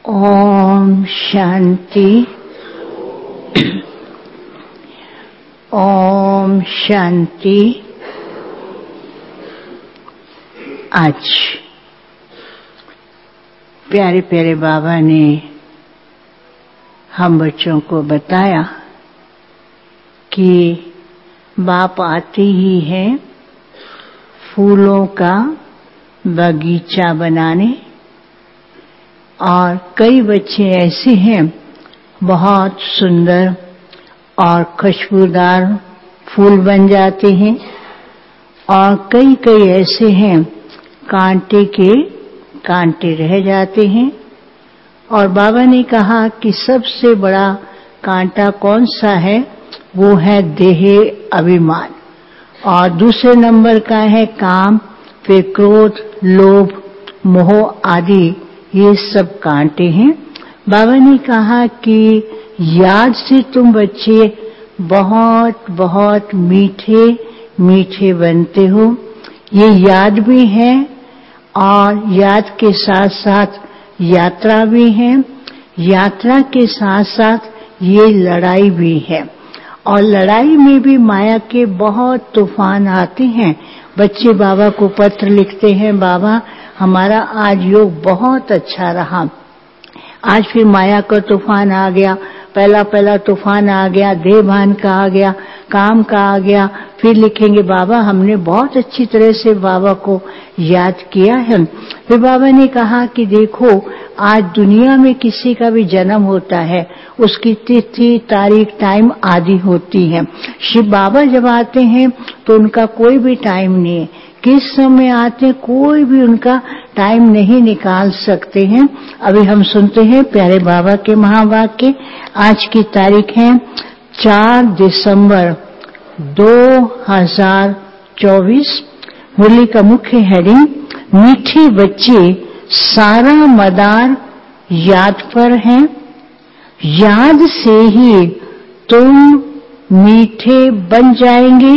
ओम शांति। ओम शांति। आज प्यारे प्यारे बाबा ने हम बच्चों को बताया कि बाप आते ही हैं फूलों का बगीचा बनाने, और कई बच्चे ऐसे हैं बहुत सुंदर और खुशबूदार फूल बन जाते हैं, और कई ऐसे हैं कांटे के कांटे रह जाते हैं। और बाबा ने कहा कि सबसे बड़ा कांटा कौन सा है, वो है देह अभिमान, और दूसरे नंबर का है काम, फिर क्रोध, लोभ, मोह आदि, ये सब कांटे हैं। बाबा ने कहा कि याद से तुम बच्चे बहुत बहुत मीठे मीठे बनते हो। ये याद भी है और याद के साथ साथ यात्रा भी है, यात्रा के साथ साथ ये लड़ाई भी है, और लड़ाई में भी माया के बहुत तूफान आते हैं। बच्चे बाबा को पत्र लिखते हैं, बाबा हमारा आज योग बहुत अच्छा रहा, आज फिर माया का तूफान आ गया, पहला तूफान आ गया, देह भान का आ गया, काम का आ गया। फिर लिखेंगे बाबा हमने बहुत अच्छी तरह से बाबा को याद किया है। फिर बाबा ने कहा कि देखो आज दुनिया में किसी का भी जन्म होता है, उसकी तिथि तारीख टाइम आदि होती है। शिव बाबा जब आते हैं तो उनका कोई भी टाइम नहीं है, किस समय आते कोई भी उनका टाइम नहीं निकाल सकते हैं। अभी हम सुनते हैं प्यारे बाबा के महावाक्य। आज की तारीख है 4 दिसंबर 2024। मुरली का मुख्य हेडिंग मीठे बच्चे सारा मदार याद पर है, याद से ही तुम मीठे बन जाएंगे।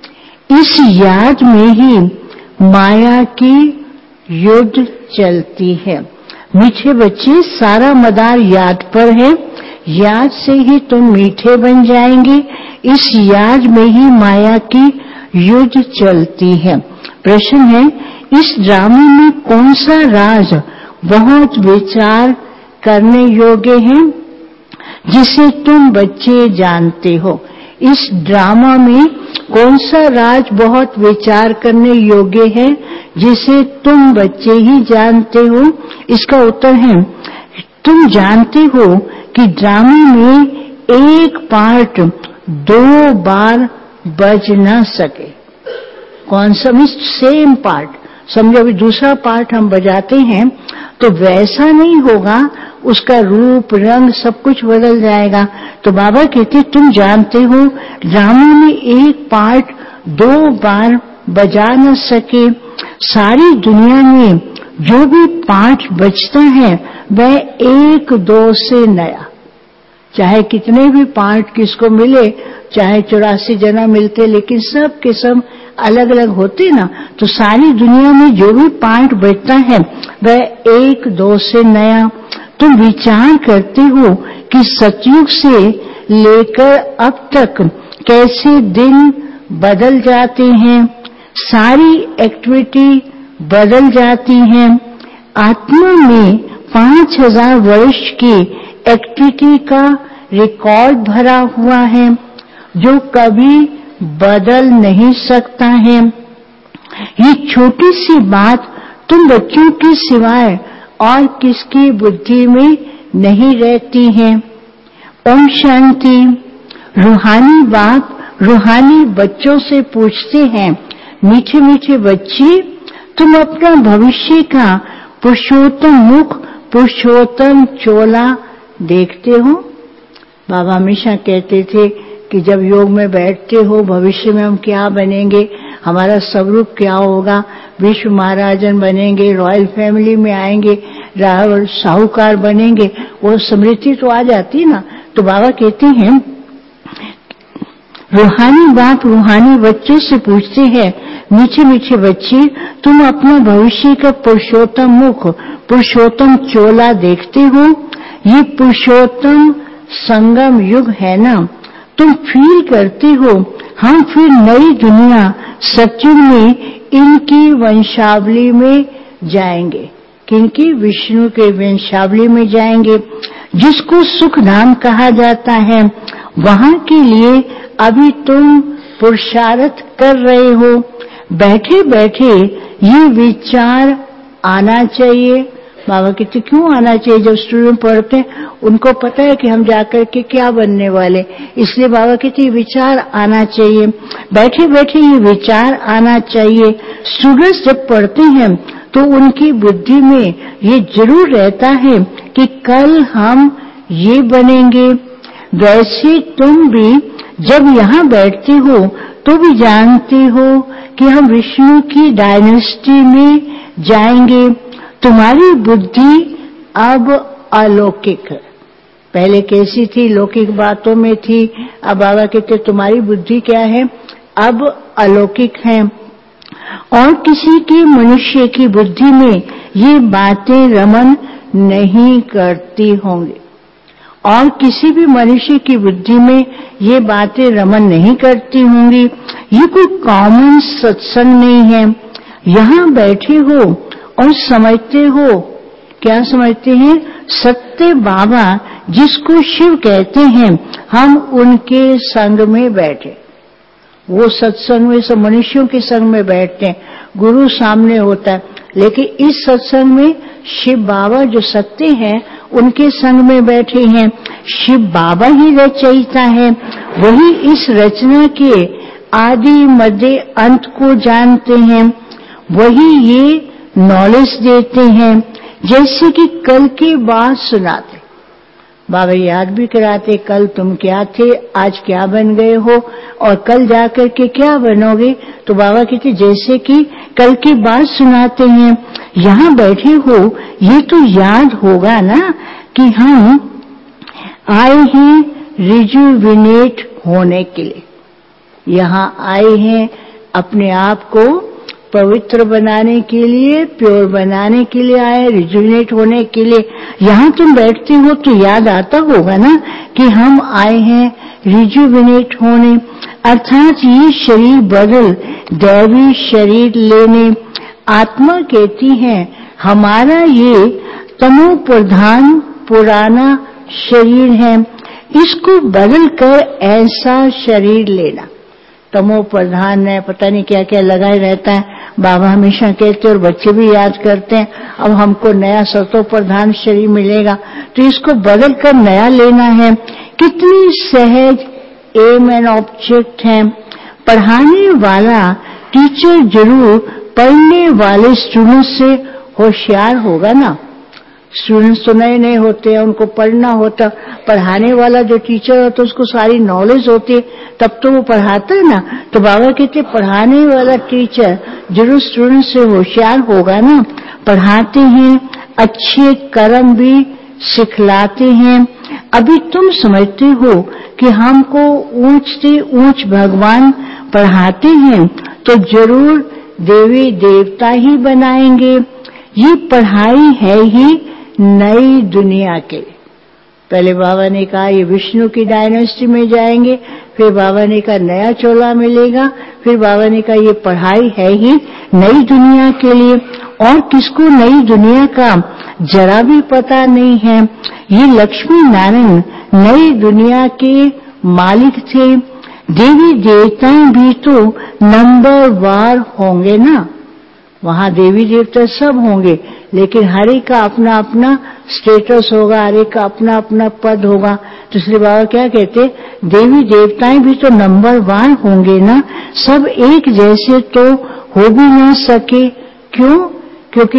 इस याद में ही माया की युद्ध चलती है। मीठे बच्चे सारा मदार याद पर है, याद से ही तुम मीठे बन जाएंगे। इस याद में ही माया की युद्ध चलती है। प्रश्न है, इस ड्रामे में कौन सा राज बहुत विचार करने योग्य है जिसे तुम बच्चे जानते हो? इस ड्रामा में कौन सा राज बहुत विचार करने योग्य है जिसे तुम बच्चे ही जानते हो? इसका उत्तर है, तुम जानते हो कि ड्रामे में एक पार्ट 2 बार बज ना सके। कौन सा? सेम पार्ट, समझो अभी दूसरा पार्ट हम बजाते हैं तो वैसा नहीं होगा, उसका रूप रंग सब कुछ बदल जाएगा। तो बाबा कहते तुम जानते हो ड्रामा में एक पार्ट 2 बार बजा न सके। सारी दुनिया में जो भी पार्ट बजता है वह 1-2 से नया, चाहे कितने भी पार्ट किसको मिले, चाहे 84 जना मिलते, लेकिन सब के सब अलग अलग होते ना। तो सारी दुनिया में जो भी पार्ट बजता है वह 1-2 से नया। तुम विचार करते हो कि सतयुग से लेकर अब तक कैसे दिन बदल जाते हैं, सारी एक्टिविटी बदल जाती है। आत्मा में 5000 वर्ष की एक्टिविटी का रिकॉर्ड भरा हुआ है जो कभी बदल नहीं सकता है। ये छोटी सी बात तुम बच्चों के सिवाय और किसकी बुद्धि में नहीं रहती है। ओम शांति। रूहानी बाप रूहानी बच्चों से पूछते हैं, मीठे मीठे बच्चे तुम अपना भविष्य का पुरुषोत्तम मुख पुरुषोत्तम चोला देखते हो? बाबा हमेशा कहते थे कि जब योग में बैठते हो भविष्य में हम क्या बनेंगे, हमारा स्वरूप क्या होगा, विश्व महाराजन बनेंगे, रॉयल फैमिली में आएंगे, साहूकार बनेंगे, वो स्मृति तो आ जाती ना। तो बाबा कहते हैं रूहानी बाप रूहानी बच्चों से पूछते हैं, मीठे मीठे बच्चे, तुम अपना भविष्य का पुरुषोत्तम मुख, पुरुषोत्तम चोला देखते हो। ये पुरुषोत्तम संगम युग है ना, तुम फील करते हो हम फिर नई दुनिया सत्युग में इनकी वंशावली में जाएंगे। किनकी? विष्णु के वंशावली में जाएंगे, जिसको सुख धाम कहा जाता है। वहां के लिए अभी तुम पुरुषार्थ कर रहे हो। बैठे बैठे ये विचार आना चाहिए। बाबा कहते क्यों आना चाहिए? जब स्टूडेंट पढ़ते हैं उनको पता है कि हम जाकर के क्या बनने वाले, इसलिए बाबा कहते ये विचार आना चाहिए। बैठे बैठे ये विचार आना चाहिए। स्टूडेंट्स जब पढ़ते हैं तो उनकी बुद्धि में ये जरूर रहता है कि कल हम ये बनेंगे। वैसे तुम भी जब यहाँ बैठते हो तो भी जानते हो कि हम विष्णु की डायनेस्टी में जाएंगे। तुम्हारी बुद्धि अब अलौकिक है। पहले कैसी थी? लौकिक बातों में थी। अब बाबा कहते तुम्हारी बुद्धि क्या है? अब अलौकिक है। और किसी की मनुष्य की बुद्धि में ये बातें रमन नहीं करती होंगी, और किसी भी मनुष्य की बुद्धि में ये बातें रमन नहीं करती होंगी। ये कोई कॉमन सत्संग नहीं है। यहाँ बैठे हो और समझते हो, क्या समझते हैं? सत्य बाबा जिसको शिव कहते हैं, हम उनके संग में बैठे। वो सत्संग में सब मनुष्यों के संग में बैठते हैं, गुरु सामने होता है, लेकिन इस सत्संग में शिव बाबा जो सत्य हैं उनके संग में बैठे हैं। शिव बाबा ही रचयिता है, वही इस रचना के आदि मध्य अंत को जानते हैं, वही ये नॉलेज देते हैं। जैसे कि कल की बात सुनाते, बाबा याद भी कराते, कल तुम क्या थे, आज क्या बन गए हो, और कल जाकर के क्या बनोगे। तो बाबा कहते जैसे कि कल की बात सुनाते हैं। यहाँ बैठे हो ये तो याद होगा ना कि हम आए हैं रिजुविनेट होने के लिए। यहाँ आए हैं अपने आप को पवित्र बनाने के लिए, प्योर बनाने के लिए आए, रिजुविनेट होने के लिए। यहाँ तुम बैठते हो तो याद आता होगा ना कि हम आए हैं रिजुविनेट होने, अर्थात ये शरीर बदल दैवी शरीर लेने। आत्मा कहती है हमारा ये तमो प्रधान पुराना शरीर है, इसको बदल कर ऐसा शरीर लेना। तमो प्रधान है, पता नहीं क्या क्या लगाए रहता है। बाबा हमेशा कहते और बच्चे भी याद करते हैं, अब हमको नया सतो प्रधान शरीर मिलेगा तो इसको बदल कर नया लेना है। कितनी सहज एम एंड ऑब्जेक्ट है। पढ़ाने वाला टीचर जरूर पढ़ने वाले स्टूडेंट से होशियार होगा ना। स्टूडेंट्स तो नए नए होते हैं, उनको पढ़ना होता, पढ़ाने वाला जो टीचर होता है उसको सारी नॉलेज होती है, तब तो वो पढ़ाता है ना। तो बाबा कहते पढ़ाने वाला टीचर जरूर स्टूडेंट से होशियार होगा ना। पढ़ाते हैं, अच्छे कर्म भी सिखलाते हैं। अभी तुम समझते हो कि हमको ऊंच से ऊंच भगवान पढ़ाते हैं तो जरूर देवी देवता ही बनाएंगे। ये पढ़ाई है ही नई दुनिया के। पहले बाबा ने कहा ये विष्णु की डायनेस्टी में जाएंगे, फिर बाबा ने कहा नया चोला मिलेगा, फिर बाबा ने कहा ये पढ़ाई है ही नई दुनिया के लिए। और किसको नई दुनिया का जरा भी पता नहीं है। ये लक्ष्मी नारायण नई दुनिया के मालिक थे। देवी देवता भी तो नंबर वार होंगे ना, वहां देवी देवता सब होंगे, लेकिन हर एक का अपना अपना स्टेटस होगा, हर एक का अपना अपना पद होगा। तो इसलिए बाबा क्या कहते, देवी देवताएं भी तो नंबर वार होंगे ना, सब एक जैसे तो हो भी ना सके। क्यों? क्योंकि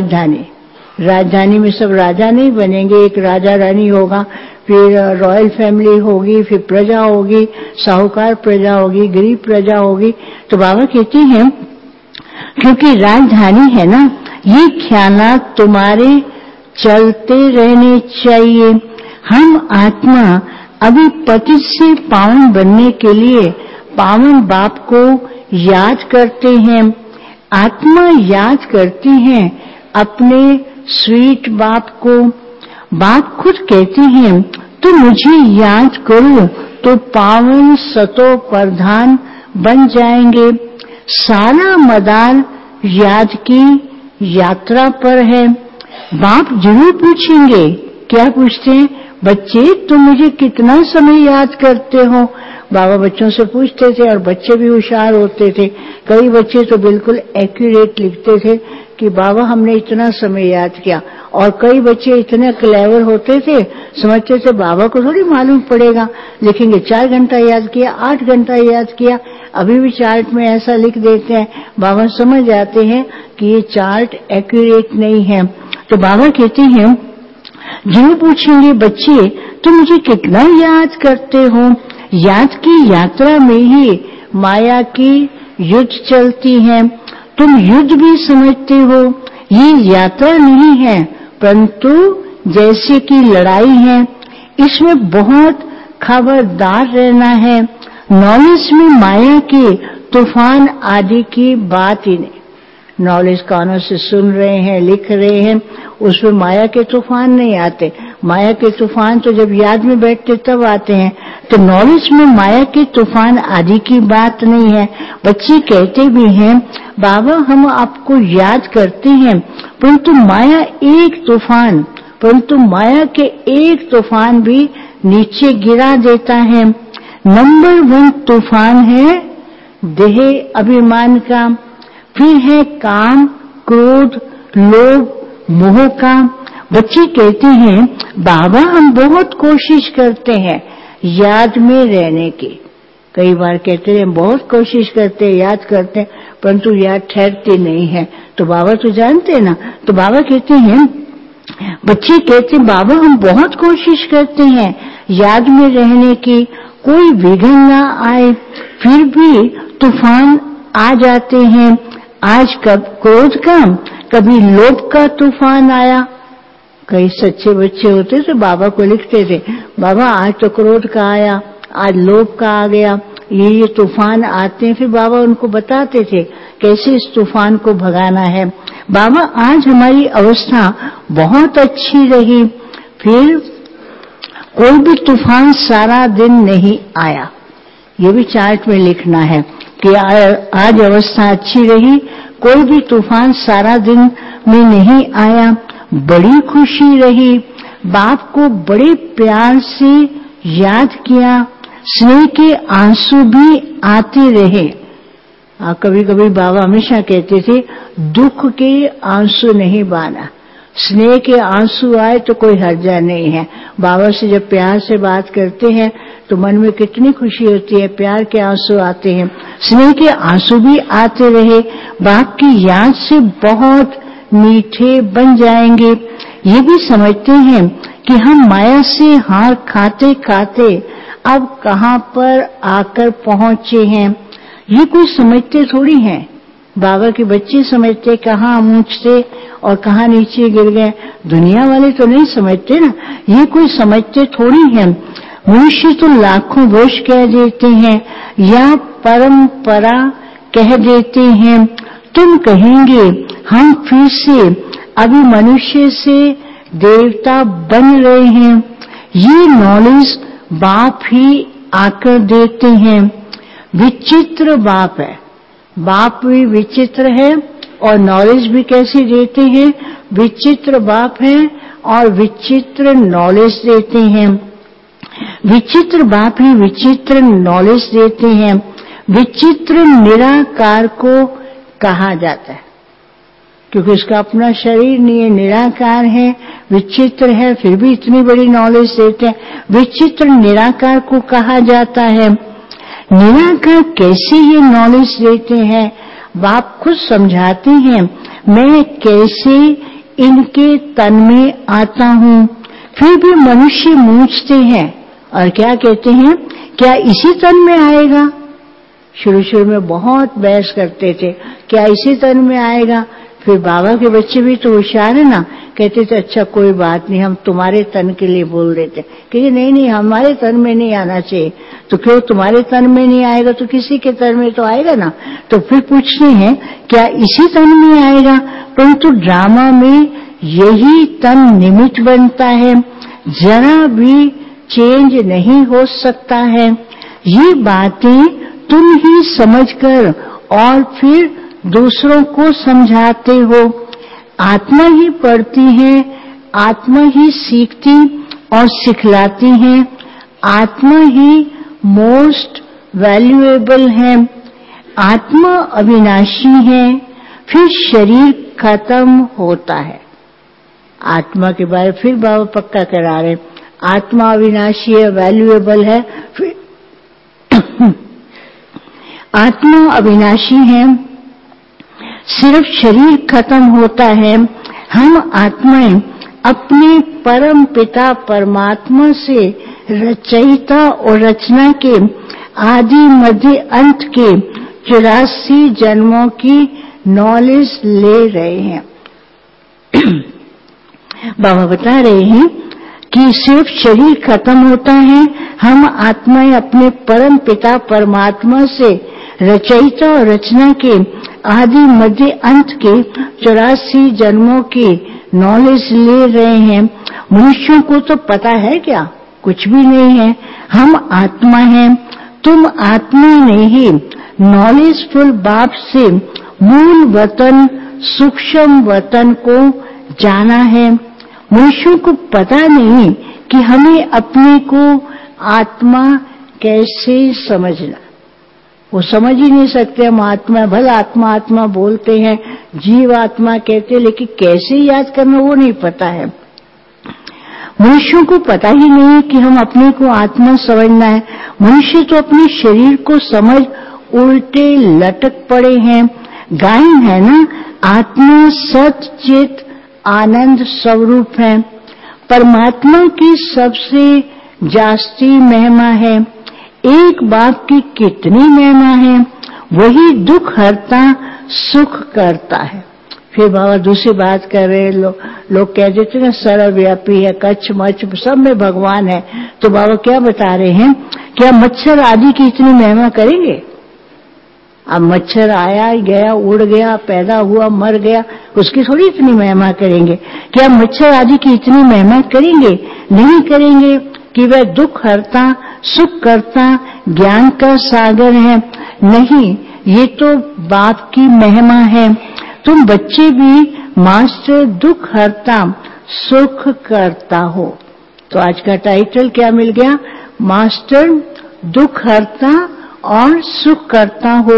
राजधानी में सब राजा नहीं बनेंगे, एक राजा रानी होगा, फिर रॉयल फैमिली होगी, फिर प्रजा होगी, साहूकार प्रजा होगी, गरीब प्रजा होगी। तो बाबा कहते हैं क्योंकि राजधानी है ना, ये ख्यालात तुम्हारे चलते रहने चाहिए। हम आत्मा अभी पतित से पावन बनने के लिए पावन बाप को याद करते हैं, आत्मा याद करती है अपने स्वीट बाप को। बाप खुद कहते हैं, तो मुझे याद करो तो पावन सतो प्रधान बन जाएंगे। सारा मदार याद की यात्रा पर है। बाप जरूर पूछेंगे, क्या पूछते हैं? बच्चे तुम मुझे कितना समय याद करते हो? बाबा बच्चों से पूछते थे और बच्चे भी होशियार होते थे। कई बच्चे तो बिल्कुल एक्यूरेट लिखते थे कि बाबा हमने इतना समय याद किया, और कई बच्चे इतने क्लेवर होते थे, समझते थे बाबा को थोड़ी मालूम पड़ेगा, लिखेंगे 4 घंटा याद किया, 8 घंटा याद किया। अभी भी चार्ट में ऐसा लिख देते हैं, बाबा समझ जाते हैं कि ये चार्ट एक्यूरेट नहीं है। तो बाबा कहते हैं, जो पूछेंगे बच्चे तुम मुझे कितना याद करते हो? याद की यात्रा में ही माया की युद्ध चलती है। तुम युद्ध भी समझते हो, ये यात्रा नहीं है परंतु जैसे कि लड़ाई है। इसमें बहुत खबरदार रहना है। नॉलेज में माया के तूफान आदि की बात ही नहीं। नॉलेज कानों से सुन रहे हैं, लिख रहे हैं, उसमें माया के तूफान नहीं आते। माया के तूफान तो जब याद में बैठते तब आते हैं। तो नॉलेज में माया के तूफान आदि की बात नहीं है। बच्चे कहते भी हैं, बाबा हम आपको याद करते हैं परंतु माया के एक तूफान भी नीचे गिरा देता है। नंबर 1 तूफान है देह अभिमान का, फिर है काम, क्रोध, लोभ, मोह का। बच्चे कहते हैं, बाबा हम बहुत कोशिश करते हैं याद में रहने की। कई बार कहते हैं बहुत कोशिश करते हैं, याद करते हैं, परंतु याद ठहरती नहीं है। तो बाबा तो जानते हैं ना। तो बाबा कहते हैं, बच्चे कहते हैं बाबा हम बहुत कोशिश करते हैं याद में रहने की, कोई विघ्न ना आए, फिर भी तूफान आ जाते हैं। आज कब क्रोध का, कभी लोभ का तूफान आया। कई सच्चे बच्चे होते तो बाबा को लिखते थे, बाबा आज तो क्रोध का आया, आज लोभ का आ गया, ये तूफान आते हैं। फिर बाबा उनको बताते थे कैसे इस तूफान को भगाना है। बाबा आज हमारी अवस्था बहुत अच्छी रही, फिर कोई भी तूफान सारा दिन नहीं आया। ये भी चार्ट में लिखना है कि आज अवस्था अच्छी रही, कोई भी तूफान सारा दिन में नहीं आया, बड़ी खुशी रही, बाप को बड़े प्यार से याद किया, स्नेह के आंसू भी आते रहे। कभी कभी बाबा हमेशा कहते थे, दुख के आंसू नहीं बहाना, स्नेह के आंसू आए तो कोई हर्जा नहीं है। बाबा से जब प्यार से बात करते हैं तो मन में कितनी खुशी होती है, प्यार के आंसू आते हैं, स्नेह के आंसू भी आते रहे, बाप की याद से बहुत मीठे बन जाएंगे। ये भी समझते हैं कि हम माया से हार खाते खाते अब कहां पर आकर पहुंचे हैं। ये कोई समझते थोड़ी हैं। बाबा के बच्चे समझते कहां ऊंचते और कहां नीचे गिर गए, दुनिया वाले तो नहीं समझते ना। ये कोई समझते थोड़ी हैं। मनुष्य तो लाखों वर्ष कह देते हैं या परंपरा कह देते हैं। तुम कहेंगे हम फिर से अभी मनुष्य से देवता बन रहे हैं। ये नॉलेज बाप ही आकर देते हैं। विचित्र बाप है, बाप भी विचित्र है और नॉलेज भी कैसी देते हैं, विचित्र बाप है और विचित्र नॉलेज देते हैं। विचित्र बाप ही विचित्र नॉलेज देते हैं। विचित्र निराकार को कहा जाता है क्योंकि उसका अपना शरीर नहीं है, निराकार है, विचित्र है, फिर भी इतनी बड़ी नॉलेज देते हैं। विचित्र निराकार को कहा जाता है। निराकार कैसे ये नॉलेज देते हैं, बाप खुद समझाते हैं, मैं कैसे इनके तन में आता हूँ। फिर भी मनुष्य मूझते हैं और क्या कहते हैं, क्या इसी तन में आएगा। शुरू में बहुत बहस करते थे, क्या इसी तन में आएगा। फिर बाबा के बच्चे भी तो होशियार है ना, कहते थे अच्छा कोई बात नहीं, हम तुम्हारे तन के लिए बोल देते, क्योंकि नहीं हमारे तन में नहीं आना चाहिए। तो क्यों तुम्हारे तन में नहीं आएगा तो किसी के तन में तो आएगा ना। तो फिर पूछते हैं क्या इसी तन में आएगा? परंतु ड्रामा में यही तन निमित्त बनता है, जरा भी चेंज नहीं हो सकता है। ये बातें तुम ही समझकर और फिर दूसरों को समझाते हो। आत्मा ही पढ़ती है, आत्मा ही सीखती और सिखलाती है, आत्मा ही मोस्ट वैल्यूएबल है। आत्मा अविनाशी है, फिर शरीर खत्म होता है। आत्मा के बारे में फिर बाबा पक्का करा रहे, आत्मा अविनाशी है, वैल्यूएबल है, फिर आत्मा अविनाशी है, सिर्फ शरीर खत्म होता है। हम आत्माएं अपने परम पिता परमात्मा से रचयिता और रचना के आदि मध्य अंत के 84 जन्मों की नॉलेज ले रहे हैं। बाबा बता रहे हैं कि सिर्फ शरीर खत्म होता है, हम आत्माएं अपने परम पिता परमात्मा से रचयिता और रचना के आदि मध्य अंत के 84 जन्मों की नॉलेज ले रहे हैं। मनुष्यों को तो पता है क्या? कुछ भी नहीं है। हम आत्मा हैं, तुम आत्मा ने ही नॉलेजफुल बाप से मूल वतन सूक्ष्म वतन को जाना है। मनुष्यों को पता नहीं कि हमें अपने को आत्मा कैसे समझना। वो समझ ही नहीं सकते। हम आत्मा, भला आत्मा आत्मा बोलते हैं, जीव आत्मा कहते हैं, लेकिन कैसे याद करना वो नहीं पता है। मनुष्यों को पता ही नहीं कि हम अपने को आत्मा समझना है। मनुष्य तो अपने शरीर को समझ उल्टे लटक पड़े हैं। गायन है ना, आत्मा सत चित आनंद स्वरूप है, परमात्मा की सबसे जास्ती महिमा है। एक बाप की कितनी महिमा है, वही दुख हरता सुख करता है। फिर बाबा दूसरी बात कर रहे, लोग कह देते ना सर्वव्यापी है, कच्छ मच्छ सब में भगवान है। तो बाबा क्या बता रहे हैं, क्या मच्छर आदि की इतनी महिमा करेंगे? अब मच्छर आया गया, उड़ गया, पैदा हुआ, मर गया, उसकी थोड़ी इतनी महिमा करेंगे। क्या मच्छर आदि की इतनी महिमा करेंगे? नहीं करेंगे कि वह दुख हरता सुख करता ज्ञान का सागर है। नहीं, ये तो बाप की महिमा है। तुम बच्चे भी मास्टर दुख हरता सुख करता हो। तो आज का टाइटल क्या मिल गया? मास्टर दुख हरता और सुख करता हो।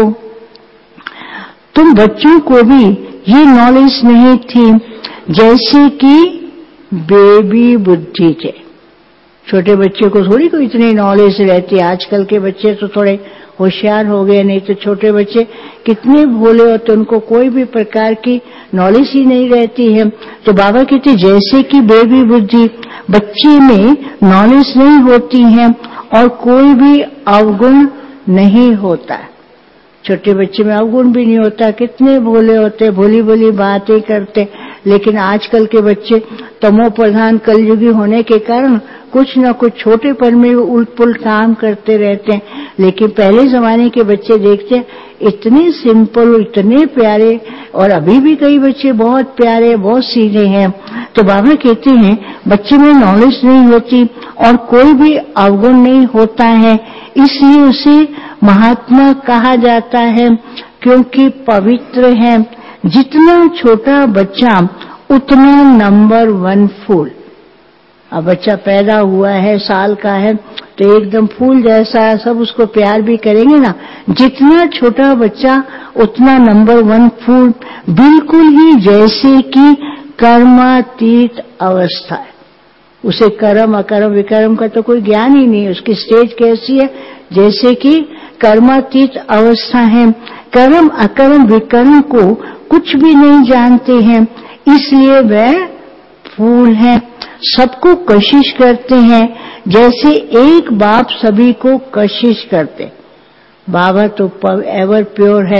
तुम बच्चों को भी ये नॉलेज नहीं थी, जैसे कि बेबी बुद्धि थे। छोटे बच्चे को थोड़ी कोई इतनी नॉलेज रहती है। आजकल के बच्चे तो थोड़े होशियार हो गए, नहीं तो छोटे बच्चे कितने भोले होते, उनको कोई भी प्रकार की नॉलेज ही नहीं रहती है। तो बाबा कहते जैसे कि बेबी बुद्धि, बच्चे में नॉलेज नहीं होती है और कोई भी अवगुण नहीं होता। छोटे बच्चे में अवगुण भी नहीं होता, कितने भोले होते, भोली भोली बातें करते। लेकिन आजकल के बच्चे तमो प्रधान कलयुगी होने के कारण कुछ न कुछ छोटेपन में उल्ट पुल्ट काम करते रहते हैं। लेकिन पहले जमाने के बच्चे देखते इतने सिंपल, इतने प्यारे, और अभी भी कई बच्चे बहुत प्यारे, बहुत सीधे हैं। तो बाबा कहते हैं बच्चे में नॉलेज नहीं होती और कोई भी अवगुण नहीं होता है, इसलिए उसे महात्मा कहा जाता है, क्योंकि पवित्र है। जितना छोटा बच्चा उतना नंबर 1 फूल। अब बच्चा पैदा हुआ है, साल का है, तो एकदम फूल जैसा है, सब उसको प्यार भी करेंगे ना। जितना छोटा बच्चा उतना नंबर 1 फूल, बिल्कुल ही जैसे कि कर्मातीत अवस्था है। उसे कर्म अकर्म विकर्म का तो कोई ज्ञान ही नहीं है। उसकी स्टेज कैसी है? जैसे कि कर्मातीत अवस्था है। कर्म अकर्म विकर्म को कुछ भी नहीं जानते हैं, इसलिए वह फूल है। सबको कशिश करते हैं, जैसे एक बाप सभी को कशिश करते। बाबा तो एवर प्योर है,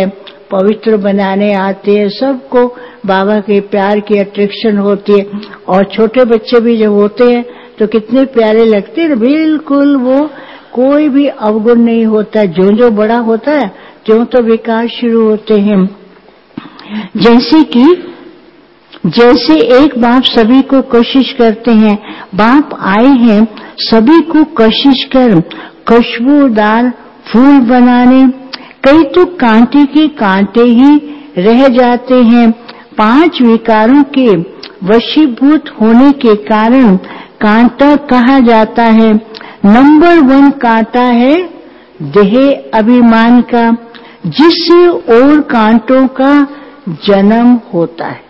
पवित्र बनाने आते हैं, सबको बाबा के प्यार की अट्रैक्शन होती है। और छोटे बच्चे भी जब होते हैं तो कितने प्यारे लगते हैं, बिल्कुल वो कोई भी अवगुण नहीं होता। जो जो बड़ा होता है त्यों तो विकार शुरू होते हैं। जैसे एक बाप सभी को कोशिश करते हैं, बाप आए हैं सभी को कोशिश कर खुशबूदार फूल बनाने। कई तो कांटे के कांटे ही रह जाते हैं। 5 विकारों के वशीभूत होने के कारण कांटा कहा जाता है। नंबर 1 कांटा है देह अभिमान का, जिससे और कांटों का जन्म होता है।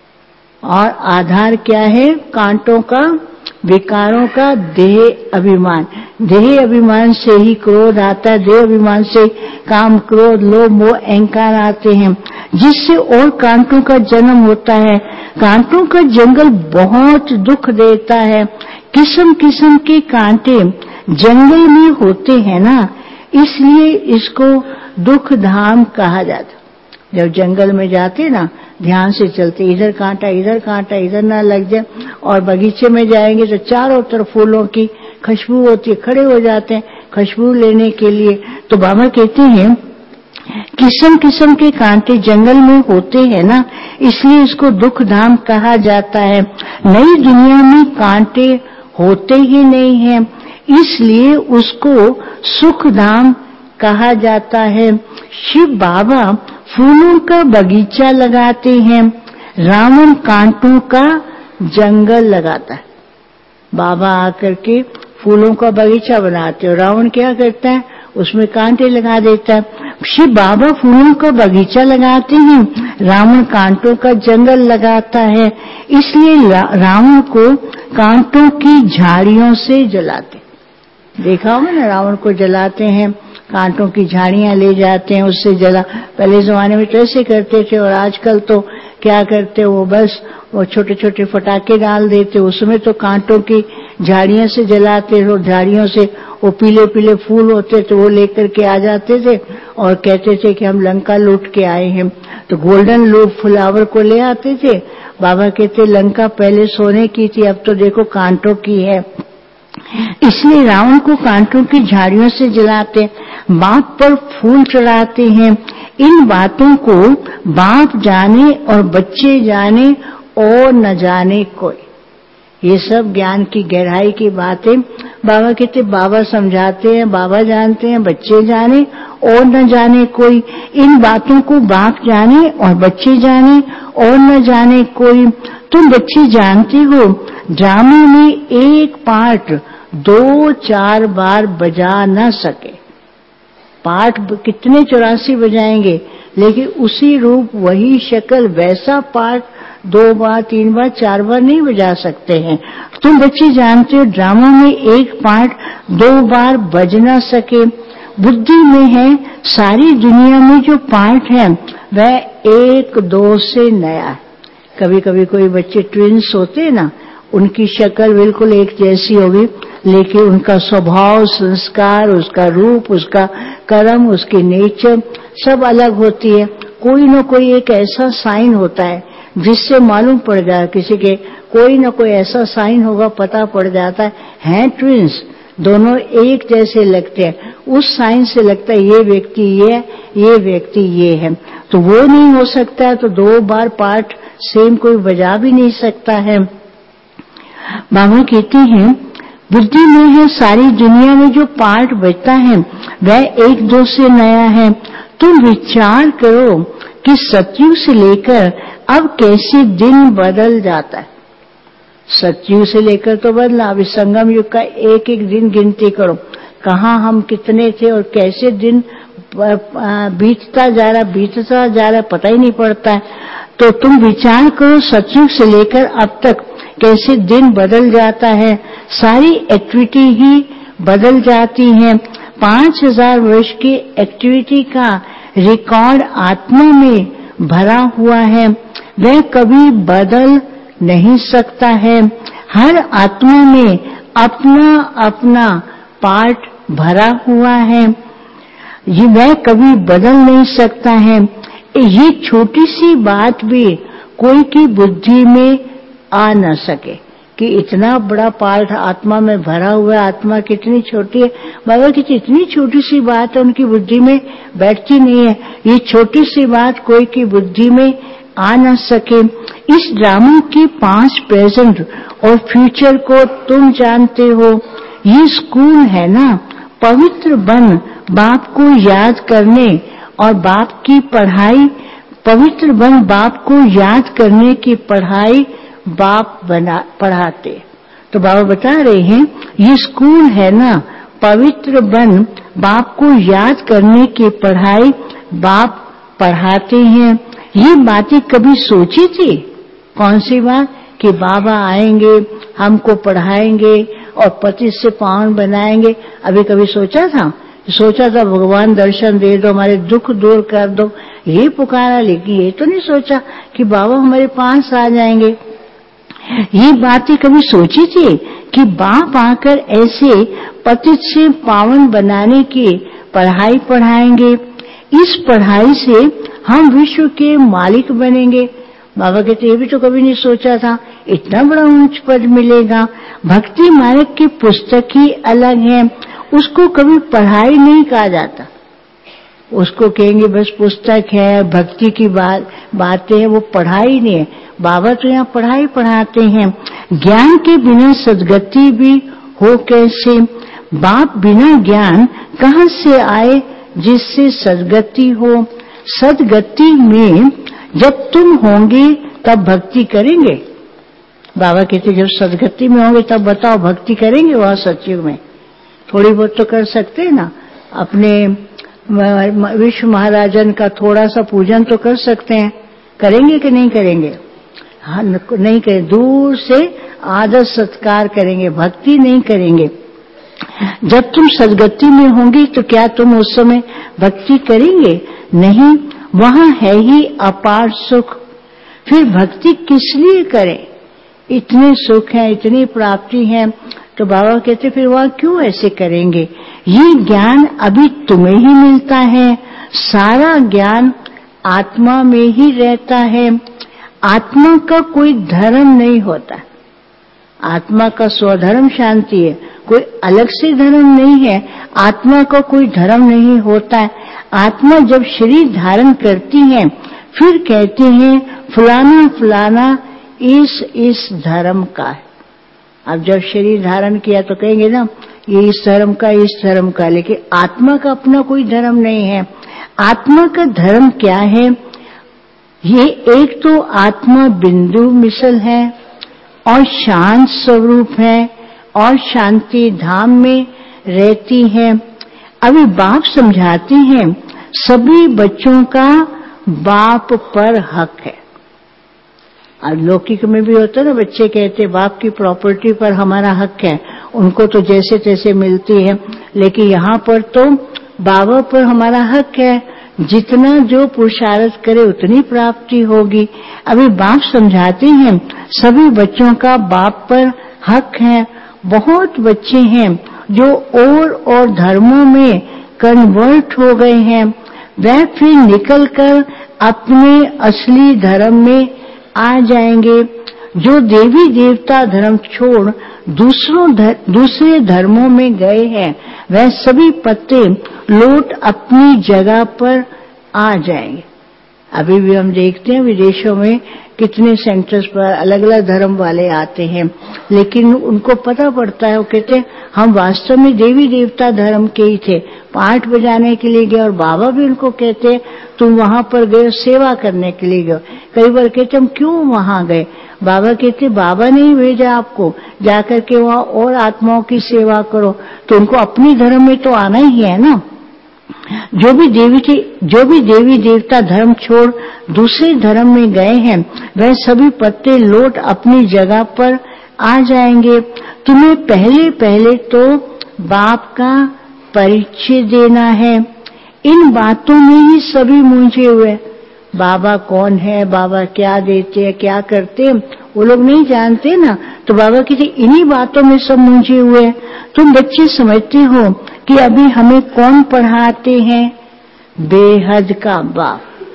और आधार क्या है कांटों का, विकारों का? देह अभिमान। देह अभिमान से ही क्रोध आता है, देह अभिमान से काम, क्रोध, लोभ, मोह, अहंकार आते हैं, जिससे और कांटों का जन्म होता है। कांटों का जंगल बहुत दुख देता है। किस्म किस्म के कांटे जंगल में होते हैं ना, इसलिए इसको दुख धाम कहा जाता। जब जंगल में जाते ना, ध्यान से चलते, इधर कांटा इधर ना लग जाए। और बगीचे में जाएंगे तो चारों तरफ फूलों की खुशबू होती है, खड़े हो जाते हैं खुशबू लेने के लिए। तो बाबा कहते हैं किस्म किस्म के कांटे जंगल में होते हैं ना, इसलिए इसको दुख धाम कहा जाता है। नई दुनिया में कांटे होते ही नहीं है, इसलिए उसको सुख धाम कहा जाता है। शिव बाबा फूलों का बगीचा लगाते हैं, रावण कांटों का जंगल लगाता है। बाबा आकर के फूलों का बगीचा बनाते हैं, रावण क्या करता है, उसमें कांटे लगा देता है। शिव बाबा फूलों का बगीचा लगाते हैं, रावण कांटों का जंगल लगाता है, इसलिए रावण को कांटों की झाड़ियों से जलाते। देखा होगा ना, रावण को जलाते हैं, कांटों की झाड़ियां ले जाते हैं, उससे जला। पहले जमाने में तो ऐसे करते थे, और आजकल तो क्या करते, वो बस वो छोटे छोटे फटाके डाल देते, उसमें तो कांटों की झाड़ियों से जलाते। और झाड़ियों से वो पीले पीले फूल होते तो वो लेकर के आ जाते थे और कहते थे कि हम लंका लूट के आए हैं। तो गोल्डन लूप फ्लावर को ले आते थे। बाबा कहते लंका पहले सोने की थी, अब तो देखो कांटों की है। इसलिए रावण को कांटों की झाड़ियों से जलाते, बाप पर फूल चढ़ाते हैं। इन बातों को बाप जाने और बच्चे जाने और न जाने कोई। ये सब ज्ञान की गहराई की बातें बाबा कहते, बाबा समझाते हैं, बाबा जानते हैं, बच्चे जाने और न जाने कोई। इन बातों को बाप जाने और बच्चे जाने और न जाने कोई। तुम बच्चे जानते हो ड्रामे में एक पार्ट 2-4 बार बजा न सके। पाठ कितने 84 बजाएंगे, लेकिन उसी रूप वही शक्ल वैसा पाठ 2 बार 3 बार 4 बार नहीं बजा सकते हैं। तुम बच्चे जानते हो ड्रामा में एक पाठ 2 बार बज न सके। बुद्धि में है सारी दुनिया में जो पाठ है वह 1-2 से नया है। कभी कभी कोई बच्चे ट्विंस होते हैं ना, उनकी शक्ल बिल्कुल एक जैसी होगी, लेकिन उनका स्वभाव, संस्कार, उसका रूप, उसका कर्म, उसकी नेचर सब अलग होती है। कोई न कोई एक ऐसा साइन होता है जिससे मालूम पड़ जाए, किसी के कोई न कोई ऐसा साइन होगा, पता पड़ जाता है ट्विंस, दोनों एक जैसे लगते हैं। उस साइन से लगता है ये व्यक्ति ये व्यक्ति ये है। तो वो नहीं हो सकता है, तो 2 बार पाठ सेम कोई बजा भी नहीं सकता है। बाबा कहते हैं बुद्धि में है सारी दुनिया में जो पाठ बजता है वह 1-2 से नया है। तुम विचार करो कि सतयुग से लेकर अब कैसे दिन बदल जाता है। सतयुग से लेकर तो बदला, अभी संगम युग का एक एक दिन गिनती करो, कहाँ हम कितने थे और कैसे दिन बीतता जा रहा पता ही नहीं पड़ता है। तो तुम विचार करो सतयुग से लेकर अब तक कैसे दिन बदल जाता है, सारी एक्टिविटी ही बदल जाती है। 5000 वर्ष की एक्टिविटी का रिकॉर्ड आत्मा में भरा हुआ है, वह कभी बदल नहीं सकता है। हर आत्मा में अपना अपना पार्ट भरा हुआ है, ये वह कभी बदल नहीं सकता है। ये छोटी सी बात भी कोई की बुद्धि में आ न सके कि इतना बड़ा पार्ट आत्मा में भरा हुआ है, आत्मा कितनी छोटी है। बाबा की इतनी छोटी सी बात है, उनकी बुद्धि में बैठती नहीं है। ये छोटी सी बात कोई की बुद्धि में आ न सके। इस ड्रामा के 5 प्रेजेंट और फ्यूचर को तुम जानते हो। ये स्कूल है ना, पवित्र बन बाप को याद करने और बाप की पढ़ाई, पवित्र बन बाप को याद करने की पढ़ाई बाप पढ़ाते। तो बाबा बता रहे हैं ये स्कूल है ना, पवित्र बन बाप को याद करने की पढ़ाई बाप पढ़ाते हैं। ये बातें कभी सोची थी? कौन सी बात? कि बाबा आएंगे, हमको पढ़ाएंगे और पति से पावन बनाएंगे। अभी कभी सोचा था? सोचा था भगवान दर्शन दे दो, हमारे दुख दूर कर दो, ये पुकारा। लेकिन ये तो नहीं सोचा कि बाबा हमारे पास आ जाएंगे। ये बातें कभी सोची थी कि बाप आकर ऐसे पतित से पावन बनाने की पढ़ाई पढ़ाएंगे? इस पढ़ाई से हम विश्व के मालिक बनेंगे। बाबा कहते ये भी तो कभी नहीं सोचा था, इतना बड़ा ऊंच पद मिलेगा। भक्ति मार्ग की पुस्तक ही अलग है, उसको कभी पढ़ाई नहीं कहा जाता। उसको कहेंगे बस पुस्तक है, भक्ति की बातें हैं, वो पढ़ाई नहीं है। बाबा तो यहाँ पढ़ाई पढ़ाते हैं। ज्ञान के बिना सदगति भी हो कैसे? बाप बिना ज्ञान कहाँ से आए जिससे सदगति हो? सदगति में जब तुम होंगे तब भक्ति करेंगे। बाबा कहते जब सदगति में होंगे तब बताओ भक्ति करेंगे? वह सत्युग में थोड़ी बहुत तो कर सकते हैं ना। अपने विश्व महाराजन का थोड़ा सा पूजन तो कर सकते हैं। करेंगे कि नहीं करेंगे? हाँ, नहीं करें, दूर से आदर सत्कार करेंगे, भक्ति नहीं करेंगे। जब तुम सदगति में होंगे तो क्या तुम उस समय भक्ति करेंगे? नहीं, वहां है ही अपार सुख। फिर भक्ति किस लिए करें? इतने सुख हैं, इतनी प्राप्ति है। तो बाबा कहते फिर वहां क्यों ऐसे करेंगे? ये ज्ञान अभी तुम्हें ही मिलता है, सारा ज्ञान आत्मा में ही रहता है। आत्मा का कोई धर्म नहीं होता, आत्मा का स्वधर्म शांति है, कोई अलग से धर्म नहीं है। आत्मा का कोई धर्म नहीं होता है। आत्मा जब शरीर धारण करती है फिर कहते हैं फलाना फलाना इस धर्म का है। अब जब शरीर धारण किया तो कहेंगे ना ये इस धर्म का, इस धर्म का। लेकिन आत्मा का अपना कोई धर्म नहीं है। आत्मा का धर्म क्या है? ये एक तो आत्मा बिंदु मिसल है और शांत स्वरूप है और शांति धाम में रहती है। अभी बाप समझाते हैं सभी बच्चों का बाप पर हक है। अब लौकिक में भी होता है ना, बच्चे कहते बाप की प्रॉपर्टी पर हमारा हक है, उनको तो जैसे तैसे मिलती है। लेकिन यहाँ पर तो बाबा पर हमारा हक है, जितना जो पुरुषार्थ करे उतनी प्राप्ति होगी। अभी बाप समझाते हैं सभी बच्चों का बाप पर हक है। बहुत बच्चे हैं जो और धर्मों में कन्वर्ट हो गए हैं, वह फिर निकलकर अपने असली धर्म में आ जाएंगे। जो देवी देवता धर्म छोड़ दूसरे धर्मों में गए हैं वह सभी पत्ते लौट अपनी जगह पर आ जाएंगे। अभी भी हम देखते हैं विदेशों में कितने सेंटर्स पर अलग अलग धर्म वाले आते हैं, लेकिन उनको पता पड़ता है, वो कहते हैं हम वास्तव में देवी देवता धर्म के ही थे, पाठ बजाने के लिए गए। और बाबा भी उनको कहते हैं तुम वहां पर गए सेवा करने के लिए गए। कई बार कहते हम क्यों वहां गए? बाबा कहते बाबा ने ही भेजा आपको, जाकर के वहां और आत्माओं की सेवा करो। तो उनको अपनी धर्म में तो आना ही है ना। जो भी देवी देवता धर्म छोड़ दूसरे धर्म में गए हैं वह सभी पत्ते लौट अपनी जगह पर आ जाएंगे। तुम्हें पहले तो बाप का परिचय देना है। इन बातों में ही सभी मूंझे हुए। बाबा कौन है, बाबा क्या देते हैं, क्या करते हैं, वो लोग नहीं जानते ना। तो बाबा कहते इन्हीं बातों में सब मूंझे हुए। तुम बच्चे समझते हो कि अभी हमें कौन पढ़ाते हैं? बेहद का बाप।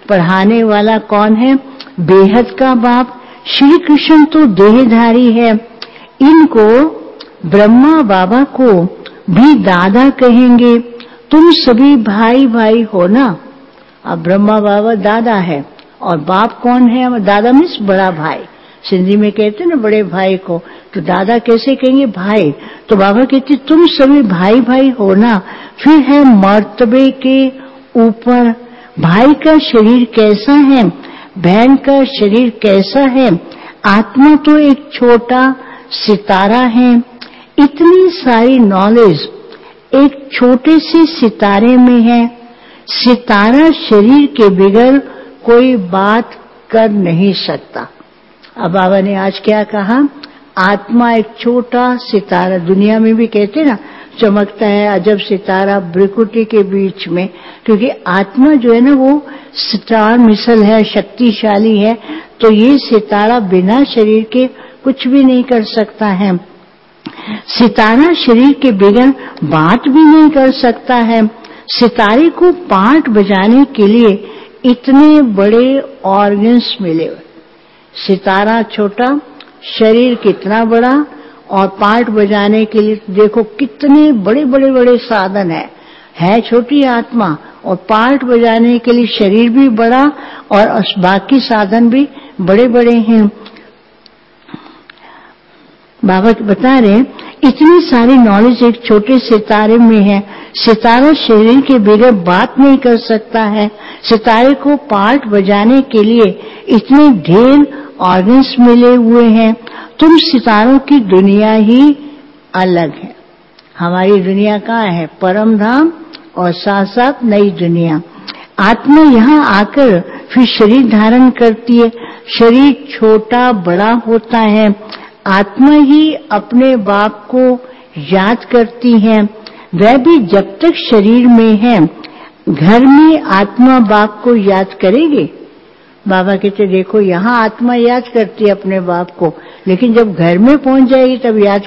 पढ़ाने वाला कौन है? बेहद का बाप श्री कृष्ण तो देहधारी है। इनको ब्रह्मा बाबा को भी दादा कहेंगे। तुम सभी भाई भाई हो ना। अब ब्रह्मा बाबा दादा है और बाप कौन है? दादा मीन्स बड़ा भाई। सिंधी में कहते हैं ना बड़े भाई को, तो दादा कैसे कहेंगे? भाई। तो बाबा कहते तुम सभी भाई भाई हो ना। फिर है मर्तबे के ऊपर। भाई का शरीर कैसा है? बहन का शरीर कैसा है? आत्मा तो एक छोटा सितारा है। इतनी सारी नॉलेज एक छोटे से सितारे में है। सितारा शरीर के बगैर कोई बात कर नहीं सकता। अब बाबा ने आज क्या कहा? आत्मा एक छोटा सितारा, दुनिया में भी कहते ना चमकता है अजब सितारा भ्रिकुटी के बीच में, क्योंकि आत्मा जो है ना वो स्टार मिसल है, शक्तिशाली है। तो ये सितारा बिना शरीर के कुछ भी नहीं कर सकता है। सितारा शरीर के बगैर बात भी नहीं कर सकता है। सितारे को पार्ट बजाने के लिए इतने बड़े ऑर्गन्स मिले हुए। सितारा छोटा, शरीर कितना बड़ा, और पार्ट बजाने के लिए देखो कितने बड़े बड़े बड़े साधन है छोटी आत्मा और पार्ट बजाने के लिए शरीर भी बड़ा और बाकी साधन भी बड़े बड़े हैं। बाबा बता रहे इतनी सारी नॉलेज एक छोटे सितारे में है। सितारा शरीर के बगैर बात नहीं कर सकता है। सितारे को पार्ट बजाने के लिए इतने ढेर ऑर्गन्स मिले हुए हैं। तुम सितारों की दुनिया ही अलग है। हमारी दुनिया कहाँ है? परम धाम और साथ साथ नई दुनिया। आत्मा यहाँ आकर फिर शरीर धारण करती है। शरीर छोटा बड़ा होता है। आत्मा ही अपने बाप को याद करती है। वह भी जब तक शरीर में है। घर में आत्मा बाप को याद करेगी। बाबा कहते देखो यहाँ आत्मा याद करती है अपने बाप को, लेकिन जब घर में पहुंच जाएगी तब याद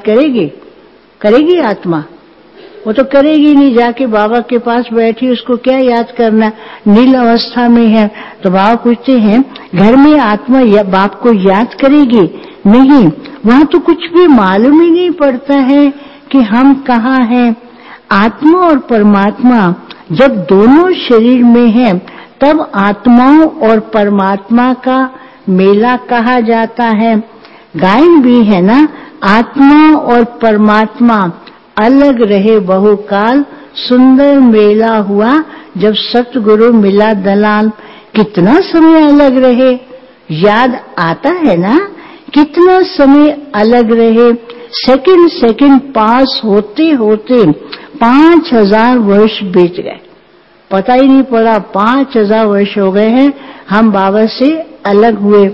करेगी आत्मा? वो तो करेगी नहीं। जाके बाबा के पास बैठी उसको क्या याद करना, नील अवस्था में है। तो बाबा पूछते हैं घर में आत्मा बाप को याद करेगी? नहीं, वहां तो कुछ भी मालूम ही नहीं पड़ता है कि हम कहाँ हैं। आत्मा और परमात्मा जब दोनों शरीर में है तब आत्माओं और परमात्मा का मेला कहा जाता है। गायन भी है ना, आत्मा और परमात्मा अलग रहे बहुकाल, सुंदर मेला हुआ जब सतगुरु मिला दलाल। कितना समय अलग रहे, याद आता है ना? कितना समय अलग रहे। सेकंड सेकंड पास होते होते 5000 वर्ष बीत गए, पता ही नहीं पड़ा। 5000 वर्ष हो गए हैं हम बाबा से अलग हुए।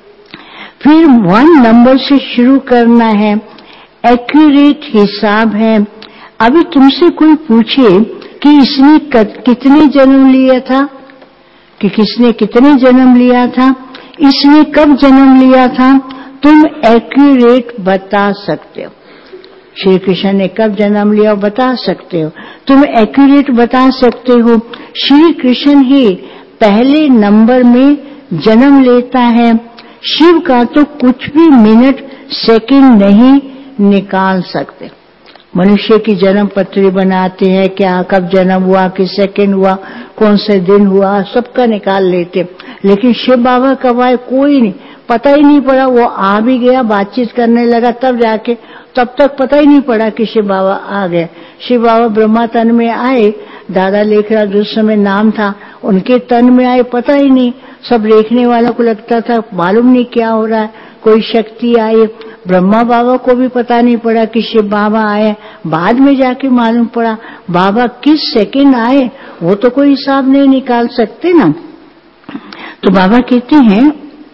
फिर 1 नंबर से शुरू करना है। एक्यूरेट हिसाब है। अभी तुमसे कोई पूछे कि इसने कितने जन्म लिया था, कि किसने कितने जन्म लिया था, इसने कब जन्म लिया था, तुम एक्यूरेट बता सकते हो। श्री कृष्ण ने कब जन्म लिया बता सकते हो, तुम एक्यूरेट बता सकते हो। श्री कृष्ण ही पहले नंबर में जन्म लेता है। शिव का तो कुछ भी मिनट सेकंड नहीं निकाल सकते। मनुष्य की जन्म पत्री बनाते हैं, क्या कब जन्म हुआ, किस सेकंड हुआ, कौन से दिन हुआ, सबका निकाल लेते। लेकिन शिव बाबा कब आए कोई नहीं, पता ही नहीं पड़ा। वो आ भी गया, बातचीत करने लगा, तब जाके, तब तक पता ही नहीं पड़ा कि शिव बाबा आ गए। शिव बाबा ब्रह्मा तन में आए, दादा लेखराज जिस समय नाम था उनके तन में आए, पता ही नहीं। सब देखने वालों को लगता था मालूम नहीं क्या हो रहा है, कोई शक्ति आई। ब्रह्मा बाबा को भी पता नहीं पड़ा कि शिव बाबा आए, बाद में जाके मालूम पड़ा। बाबा किस सेकंड आए वो तो कोई हिसाब नहीं निकाल सकते ना। तो बाबा कहते हैं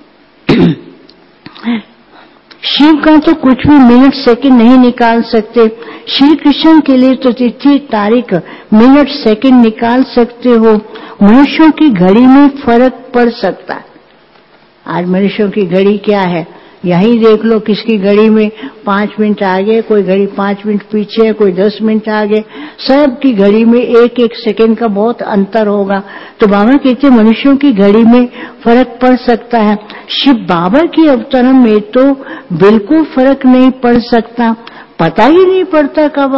शिव का तो कुछ भी मिनट सेकंड नहीं निकाल सकते। श्री कृष्ण के लिए तो तिथि तारीख मिनट सेकंड निकाल सकते हो। मनुष्यों की घड़ी में फर्क पड़ सकता है। आज मनुष्यों की घड़ी क्या है, यही देख लो किसकी घड़ी में 5 मिनट आगे, कोई घड़ी 5 मिनट पीछे, कोई 10 मिनट आगे, सबकी घड़ी में एक एक सेकंड का बहुत अंतर होगा। तो बाबा कहते मनुष्यों की घड़ी में फर्क पड़ सकता है, शिव बाबा की अवतरण में तो बिल्कुल फर्क नहीं पड़ सकता। पता ही नहीं पड़ता कब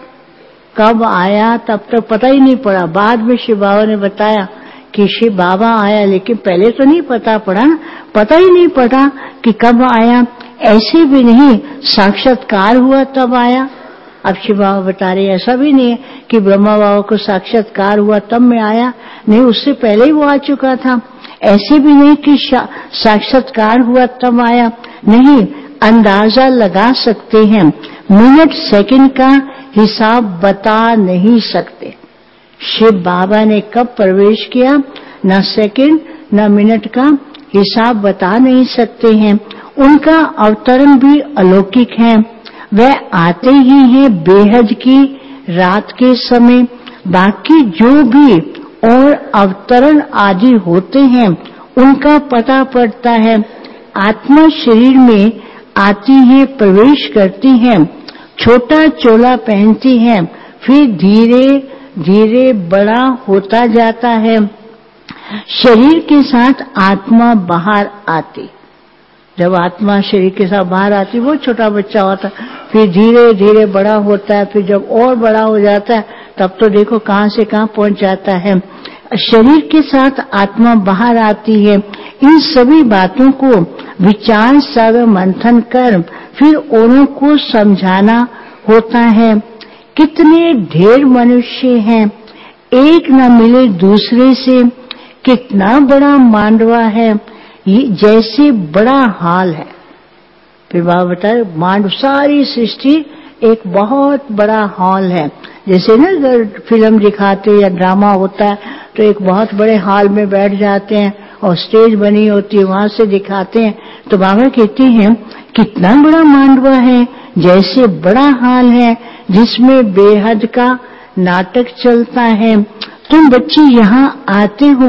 आया तब तक पता ही नहीं पड़ा। बाद में शिव बाबा ने बताया कि शिव बाबा आया, लेकिन पहले तो नहीं पता ही नहीं पड़ा कि कब आया। ऐसे भी नहीं साक्षात्कार हुआ तब आया। अब शिव बाबा बता रहे ऐसा भी नहीं है कि ब्रह्मा बाबा को साक्षात्कार हुआ तब मैं आया, नहीं, उससे पहले ही वो आ चुका था। ऐसे भी नहीं कि साक्षात्कार हुआ तब आया, नहीं, अंदाजा लगा सकते हैं, मिनट सेकंड का हिसाब बता नहीं सकते। शिव बाबा ने कब प्रवेश किया, न सेकंड न मिनट का हिसाब बता नहीं सकते हैं। उनका अवतरण भी अलौकिक है। वह आते ही हैं बेहद की रात के समय। बाकी जो भी और अवतरण आदि होते हैं उनका पता पड़ता है। आत्मा शरीर में आती है, प्रवेश करती है, छोटा चोला पहनती है, फिर धीरे धीरे बड़ा होता जाता है। शरीर के साथ आत्मा बाहर आती, जब आत्मा शरीर के साथ बाहर आती वो छोटा बच्चा होता, फिर धीरे धीरे बड़ा होता है, फिर जब और बड़ा हो जाता है तब तो देखो कहां से कहां पहुंच जाता है। शरीर के साथ आत्मा बाहर आती है। इन सभी बातों को विचार सागर मंथन कर फिर औरों को समझाना होता है। कितने ढेर मनुष्य हैं, एक न मिले दूसरे से, कितना बड़ा मांडवा है, ये जैसे बड़ा हाल है। फिर बाबा बताए मांड सारी सृष्टि एक बहुत बड़ा हॉल है। जैसे ना फिल्म दिखाते या ड्रामा होता है तो एक बहुत बड़े हॉल में बैठ जाते हैं और स्टेज बनी होती है, वहां से दिखाते हैं। तो बाबा कहते हैं कितना बड़ा मांडवा है, जैसे बड़ा हाल है जिसमें बेहद का नाटक चलता है। तुम बच्चे यहाँ आते हो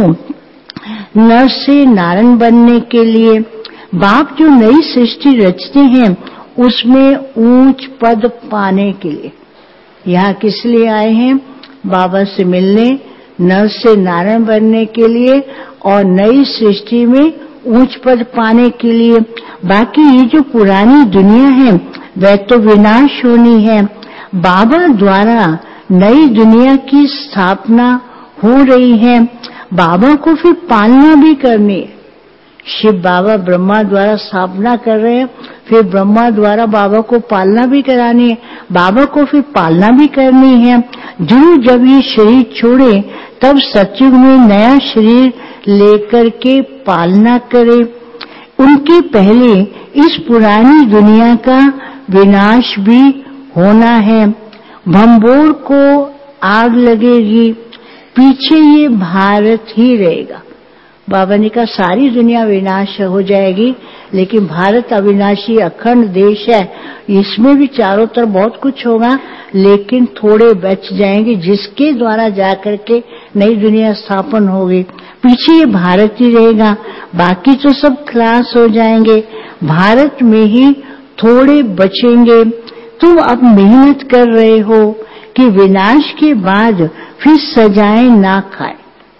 नर से नारायण बनने के लिए। बाप जो नई सृष्टि रचते हैं उसमें ऊंच पद पाने के लिए। यहाँ किस लिए आए हैं, बाबा से मिलने, नर से नारायण बनने के लिए और नई सृष्टि में ऊंच पद पाने के लिए। बाकी ये जो पुरानी दुनिया है वह तो विनाश होनी है। बाबा द्वारा नई दुनिया की स्थापना हो रही है, बाबा को फिर पालना भी करनी है। शिव बाबा ब्रह्मा द्वारा स्थापना कर रहे हैं, फिर ब्रह्मा द्वारा बाबा को पालना भी करानी है, बाबा को फिर पालना भी करनी है। जब ये शरीर छोड़े तब सत्युग में नया शरीर लेकर के पालना करे। उनके पहले इस पुरानी दुनिया का विनाश भी होना है। भंबोर को आग लगेगी, पीछे ये भारत ही रहेगा। बाबा ने कहा सारी दुनिया विनाश हो जाएगी लेकिन भारत अविनाशी अखंड देश है, इसमें भी चारों तरफ बहुत कुछ होगा लेकिन थोड़े बच जाएंगे जिसके द्वारा जाकर के नई दुनिया स्थापन होगी। पीछे ये भारत ही रहेगा, बाकी तो सब खलास हो जाएंगे, भारत में ही थोड़े बचेंगे। तुम अब मेहनत कर रहे हो कि विनाश के बाद फिर सजाएं ना खाए।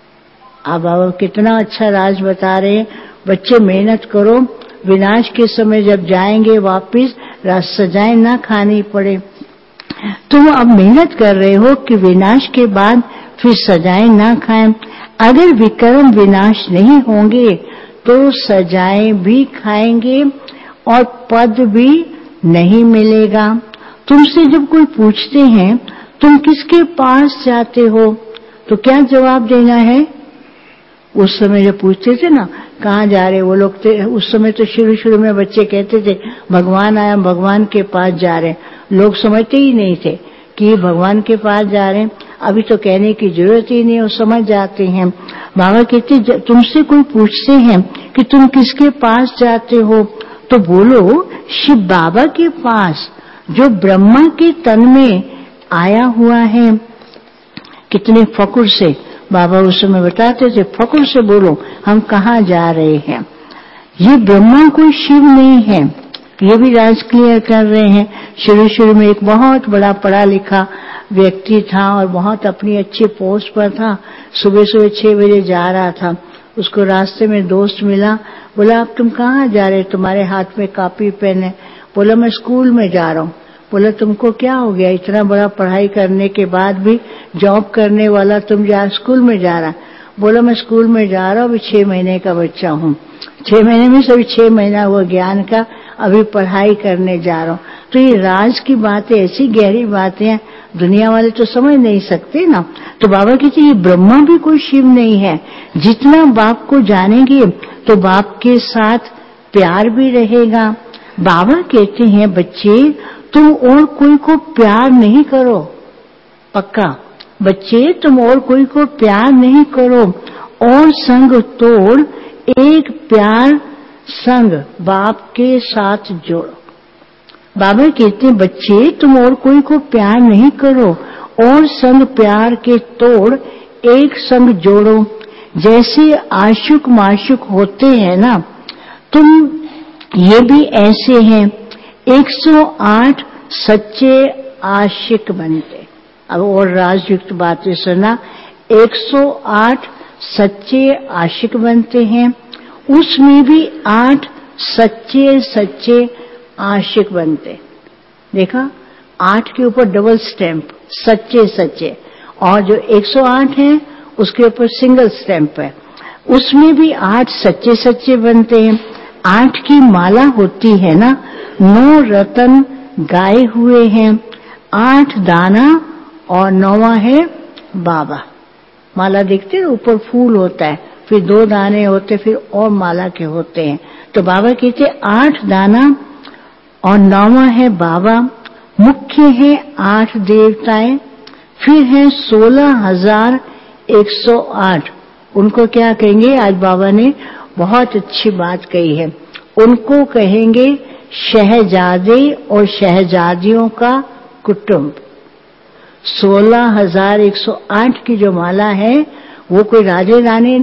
अब बाबा कितना अच्छा राज बता रहे हैं, बच्चे मेहनत करो, विनाश के समय जब जाएंगे वापिस सजाएं ना खानी पड़े। तुम अब मेहनत कर रहे हो कि विनाश के बाद फिर सजाएं ना खाएं। अगर विक्रम विनाश नहीं होंगे तो सजाएं भी खाएंगे और पद भी नहीं मिलेगा। तुमसे जब कोई पूछते हैं तुम किसके पास जाते हो तो क्या जवाब देना है। उस समय जब पूछते थे ना कहाँ जा रहे वो लोग थे, उस समय तो शुरू में बच्चे कहते थे भगवान आया, भगवान के पास जा रहे हैं। लोग समझते ही नहीं थे कि भगवान के पास जा रहे हैं। अभी तो कहने की जरूरत ही नहीं, वो समझ जाते हैं। बाबा कहते तुमसे कोई पूछते हैं कि तुम किसके पास जाते हो तो बोलो शिव बाबा के पास जो ब्रह्मा के तन में आया हुआ है। कितने फकुर से बाबा उस समय बताते थे, फकुर से बोलो हम कहाँ जा रहे हैं। ये ब्रह्मा कोई शिव नहीं है। ये भी राज क्लियर कर रहे हैं। शुरू में एक बहुत बड़ा पढ़ा लिखा व्यक्ति था और बहुत अपनी अच्छी पोस्ट पर था। सुबह 6 बजे जा रहा था। उसको रास्ते में दोस्त मिला। बोला, अब तुम कहाँ जा रहे? तुम्हारे हाथ में कॉपी पेन है। बोला, मैं स्कूल में जा रहा हूँ। बोला, तुमको क्या हो गया? इतना बड़ा पढ़ाई करने के बाद भी जॉब करने वाला तुम स्कूल में जा रहा? बोला, मैं स्कूल में जा रहा हूँ, अभी 6 महीने का बच्चा हूँ। 6 महीने में से 6 महीना हुआ ज्ञान का, अभी पढ़ाई करने जा रहा हूँ। तो ये राज की बातें, ऐसी गहरी बातें हैं, दुनिया वाले तो समझ नहीं सकते ना। तो बाबा कहते ये ब्रह्मा भी कोई शिव नहीं है। जितना बाप को जानेंगे तो बाप के साथ प्यार भी रहेगा। बाबा कहते हैं, बच्चे तुम और कोई को प्यार नहीं करो। पक्का बच्चे, तुम और कोई को प्यार नहीं करो और संग तोड़ एक प्यार संग बाप के साथ जोड़ो। बाबा कहते हैं, बच्चे तुम और कोई को प्यार नहीं करो और संग प्यार के तोड़ एक संग जोड़ो। जैसे आशुक माशुक होते हैं ना, तुम ये भी ऐसे हैं। 108 सच्चे आशिक बनते। अब और राजयुक्त बातें सुना। 108 सच्चे आशिक बनते हैं, उसमें भी 8 सच्चे आशिक बनते। देखा, 8 के ऊपर डबल स्टैंप, सच्चे। और जो 108 है उसके ऊपर सिंगल स्टैंप है। उसमें भी 8 सच्चे बनते हैं। 8 की माला होती है ना, 9 रतन गाए हुए हैं, 8 दाना और 9वां है बाबा। माला देखते हैं, ऊपर फूल होता है, फिर 2 दाने होते, फिर और माला के होते हैं। तो बाबा कहते 8 दाना और 9वां है बाबा। मुख्य है 8 देवताएं, फिर है 16,108। उनको क्या कहेंगे? आज बाबा ने बहुत अच्छी बात कही है। उनको कहेंगे शहजादे और शहजादियों का कुटुंब। 16,108 की जो माला है वो कोई राजा रानी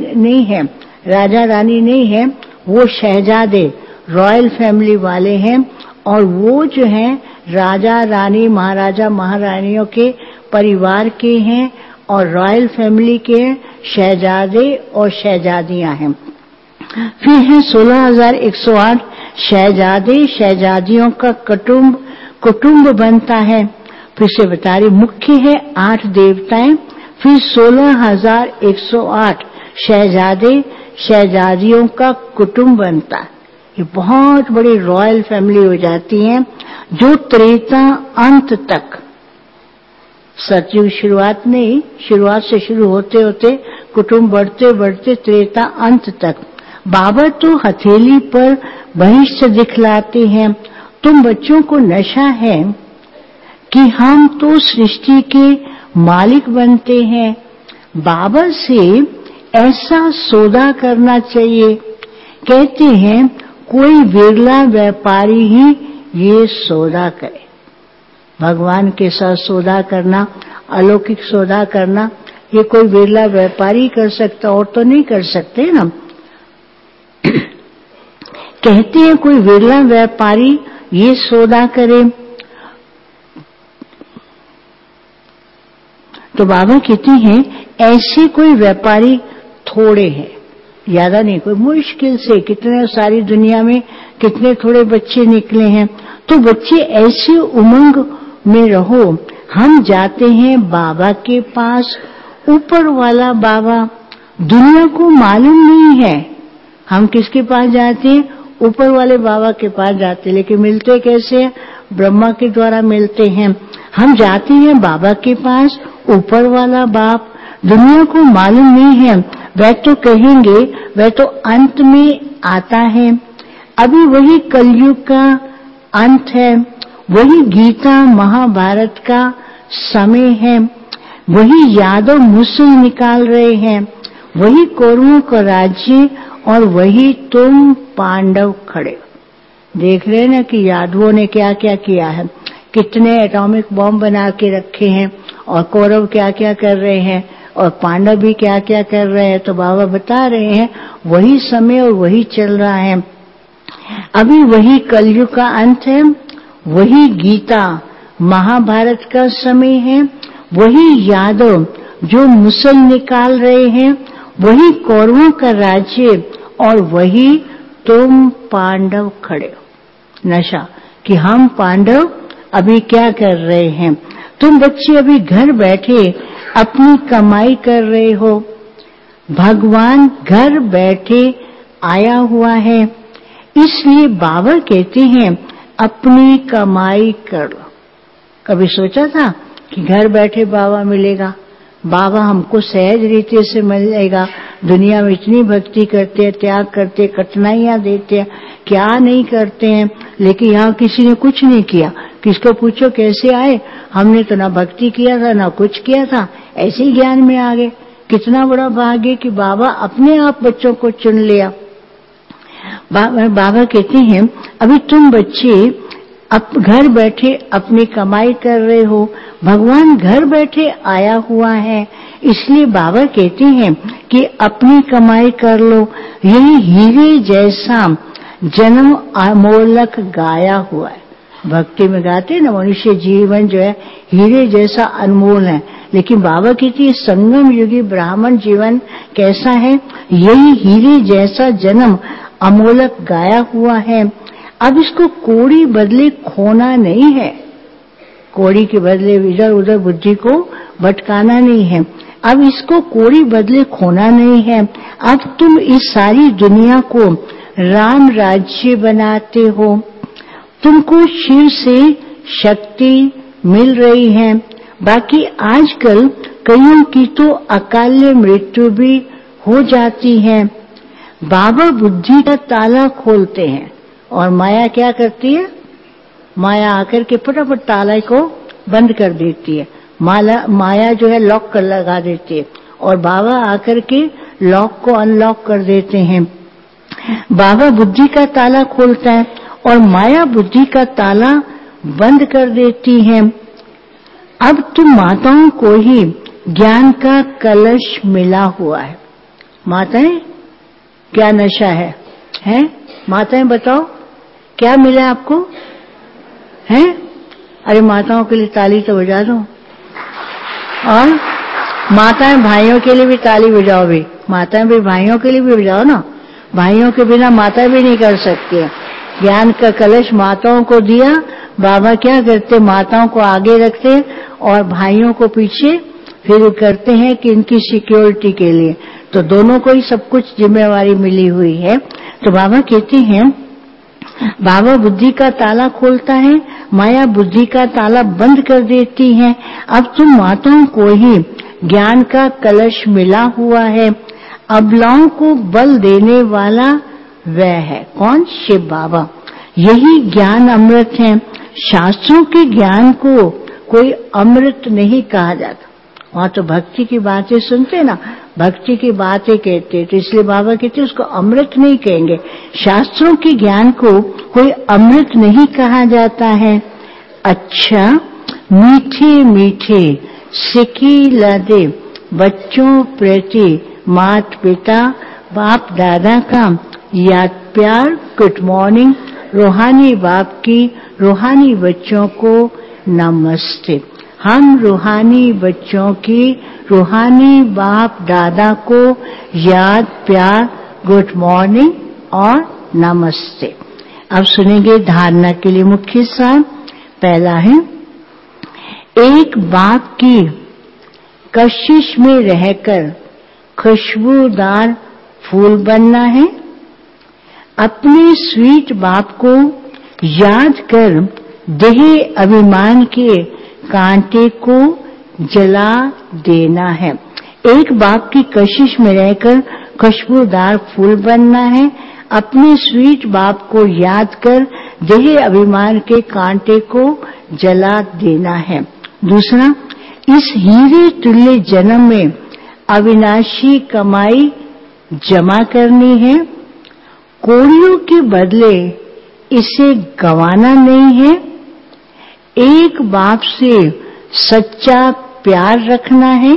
नहीं है, वो शहजादे रॉयल फैमिली वाले हैं। और वो जो हैं राजा रानी महाराजा महारानियों के परिवार के हैं और रॉयल फैमिली के शहजादे और शहजादियां हैं। फिर है 16,108 शहजादे शहजादियों का कुटुंब बनता है। फिर से बता रही, मुख्य है 8 देवताएं, फिर 16,108 शहजादे शहजादियों का कुटुंब बनता है। ये बहुत बड़ी रॉयल फैमिली हो जाती है, जो त्रेता अंत तक, सतयुग शुरुआत से शुरू होते होते कुटुंब बढ़ते त्रेता अंत तक। बाबा तो हथेली पर भविष्य दिखलाते हैं। तुम बच्चों को नशा है कि हम तो सृष्टि के मालिक बनते हैं। बाबा से ऐसा सौदा करना चाहिए। कहते हैं कोई विरला व्यापारी ही ये सौदा करे। भगवान के साथ सौदा करना, अलौकिक सौदा करना, ये कोई विरला व्यापारी कर सकता, और तो नहीं कर सकते ना। कहते हैं कोई विरला व्यापारी ये सौदा करे। तो बाबा कहते हैं ऐसे कोई व्यापारी थोड़े हैं, ज्यादा नहीं, कोई मुश्किल से, कितने सारी दुनिया में कितने थोड़े बच्चे निकले हैं। तो बच्चे ऐसे उमंग में रहो। हम जाते हैं बाबा के पास, ऊपर वाला बाबा। दुनिया को मालूम नहीं है हम किसके पास जाते हैं, ऊपर वाले बाबा के पास जाते। लेकिन मिलते कैसे? ब्रह्मा के द्वारा मिलते हैं। हम जाते हैं बाबा के पास, ऊपर वाला बाप। दुनिया को मालूम नहीं है, वह तो कहेंगे वह तो अंत में आता है। अभी वही कलयुग का अंत है, वही गीता महाभारत का समय है, वही यादव मुसल निकाल रहे हैं, वही कौरवों का राज्य और वही तुम पांडव खड़े। देख रहे हैं ना कि यादवों ने क्या क्या किया है, कितने एटॉमिक बॉम्ब बना के रखे हैं, और कौरव क्या क्या कर रहे हैं, और पांडव भी क्या क्या कर रहे हैं। तो बाबा बता रहे हैं वही समय और वही चल रहा है। अभी वही कलयुग का अंत है, वही गीता महाभारत का समय है, वही यादव जो मुसल निकाल रहे हैं, वही कौरवों का राज्य और वही तुम पांडव खड़े हो। नशा कि हम पांडव अभी क्या कर रहे हैं, तुम बच्चे अभी घर बैठे अपनी कमाई कर रहे हो, भगवान घर बैठे आया हुआ है। इसलिए बाबा कहते हैं अपनी कमाई कर लो। कभी सोचा था कि घर बैठे बाबा मिलेगा, बाबा हमको सहज रीति से मिलेगा। दुनिया में इतनी भक्ति करते हैं, त्याग करते हैं, कठिनाइयां देते हैं, क्या नहीं करते हैं, लेकिन यहाँ किसी ने कुछ नहीं किया। किसको पूछो कैसे आए, हमने तो ना भक्ति किया था ना कुछ किया था, ऐसे ही ज्ञान में आ गए। कितना बड़ा भाग्य कि बाबा अपने आप बच्चों को चुन लिया। बाबा कहते हैं अभी तुम बच्चे अब घर बैठे अपनी कमाई कर रहे हो, भगवान घर बैठे आया हुआ है। इसलिए बाबा कहते हैं कि अपनी कमाई कर लो। यही हीरे जैसा जन्म अमोलक गाया हुआ है। भक्ति में गाते हैं ना, मनुष्य जीवन जो है हीरे जैसा अनमोल है। लेकिन बाबा कहते हैं संगम युगी ब्राह्मण जीवन कैसा है, यही हीरे जैसा जन्म अमोलक गाया हुआ है। अब इसको कोड़ी बदले खोना नहीं है, कोड़ी के बदले इधर उधर बुद्धि को भटकाना नहीं है। अब इसको कोड़ी बदले खोना नहीं है। अब तुम इस सारी दुनिया को राम राज्य बनाते हो, तुमको शिव से शक्ति मिल रही है। बाकी आजकल कईयों की तो अकाल मृत्यु भी हो जाती है। बाबा बुद्धि का ताला खोलते हैं और माया क्या करती है, माया आकर के फटाफट ताला को बंद कर देती है। माया जो है लॉक कर लगा देती है और बाबा आकर के लॉक को अनलॉक कर देते हैं। बाबा बुद्धि का ताला खोलता है और माया बुद्धि का ताला बंद कर देती है। अब तुम माताओं को ही ज्ञान का कलश मिला हुआ है। माताएं क्या नशा है, हैं? माताएं बताओ क्या मिला आपको, हैं? अरे माताओं के लिए ताली तो बजा दो, और माताएं भाइयों के लिए भी ताली बजाओ। भी माताएं भी भाइयों के लिए भी बजाओ ना, भाइयों के बिना माताएं भी नहीं कर सकती है। ज्ञान का कलश माताओं को दिया, बाबा क्या करते, माताओं को आगे रखते और भाइयों को पीछे फिर करते हैं कि इनकी सिक्योरिटी के लिए। तो दोनों को ही सब कुछ जिम्मेवारी मिली हुई है। तो बाबा कहते हैं बाबा बुद्धि का ताला खोलता है, माया बुद्धि का ताला बंद कर देती है। अब तुम माताओं को ही ज्ञान का कलश मिला हुआ है। अबलाओं को बल देने वाला वह है कौन, शिव बाबा। यही ज्ञान अमृत है। शास्त्रों के ज्ञान को कोई अमृत नहीं कहा जाता। वहां तो भक्ति की बातें सुनते ना, भक्ति की बातें कहते, तो इसलिए बाबा कहते उसको अमृत नहीं कहेंगे। शास्त्रों के ज्ञान को कोई अमृत नहीं कहा जाता है। अच्छा, मीठे मीठे सिकी लदे बच्चों प्रति माता पिता बाप दादा का याद प्यार, गुड मॉर्निंग। रूहानी बाप की रूहानी बच्चों को नमस्ते। हम रूहानी बच्चों की रूहानी बाप दादा को याद प्यार, गुड मॉर्निंग और नमस्ते। अब सुनेंगे धारणा के लिए मुख्य सार। पहला है, एक बाप की कशिश में रहकर खुशबूदार फूल बनना है। अपने स्वीट बाप को याद कर देह अभिमान के कांटे को जला देना है। एक बाप की कशिश में रहकर खुशबूदार फूल बनना है। अपने स्वीट बाप को याद कर देह अभिमान के कांटे को जला देना है। दूसरा, इस हीरे तुल्य जन्म में अविनाशी कमाई जमा करनी है। कोड़ियों के बदले इसे गंवाना नहीं है। एक बाप से सच्चा प्यार रखना है।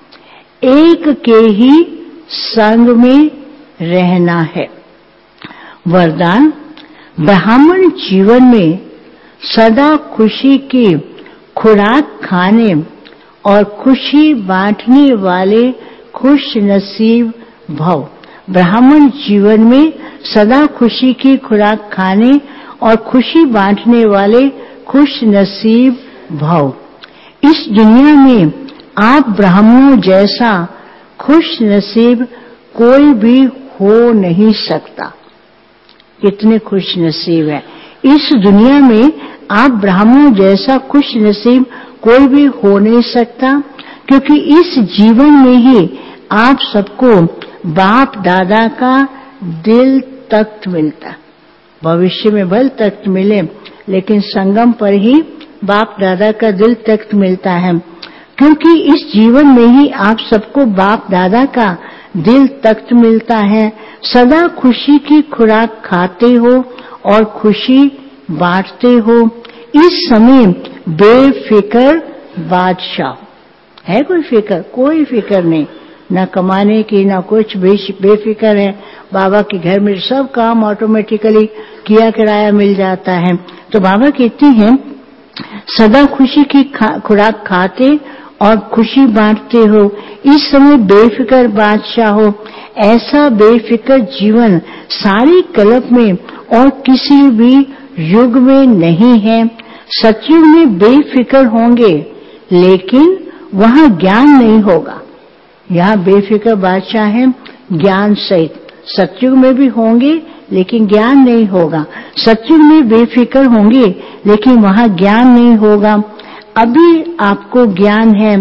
एक के ही संग में रहना है। वरदान, ब्राह्मण जीवन में सदा खुशी की खुराक खाने और खुशी बांटने वाले खुश नसीब भव। ब्राह्मण जीवन में सदा खुशी की खुराक खाने और खुशी बांटने वाले खुश नसीब भव। इस दुनिया में आप ब्राह्मणों जैसा खुश नसीब कोई भी हो नहीं सकता। कितने खुश नसीब है। इस दुनिया में आप ब्राह्मणों जैसा खुश नसीब कोई भी हो नहीं सकता, क्योंकि इस जीवन में ही आप सबको बाप दादा का दिल तख्त मिलता। भविष्य में भले तख्त मिले, लेकिन संगम पर ही बाप दादा का दिल तख्त मिलता है, क्योंकि इस जीवन में ही आप सबको बाप दादा का दिल तख्त मिलता है। सदा खुशी की खुराक खाते हो और खुशी बांटते हो। इस समय बेफिक्र बादशाह है। कोई फिक्र, कोई फिक्र नहीं, न कमाने की न कुछ, बेफिक्र है। बाबा के घर में सब काम ऑटोमेटिकली किया कराया मिल जाता है। तो बाबा कहते हैं सदा खुशी की खुराक खाते और खुशी बांटते हो। इस समय बेफिक्र बादशाह हो। ऐसा बेफिक्र जीवन सारी कल्प में और किसी भी युग में नहीं है। सतयुग में बेफिक्र होंगे, लेकिन वहां ज्ञान नहीं होगा। यहाँ बेफिक्र बादशाह है ज्ञान सहित। सतयुग में भी होंगे, लेकिन ज्ञान नहीं होगा। सतयुग में बेफिक्र होंगे, लेकिन वहां ज्ञान नहीं होगा। अभी आपको ज्ञान है,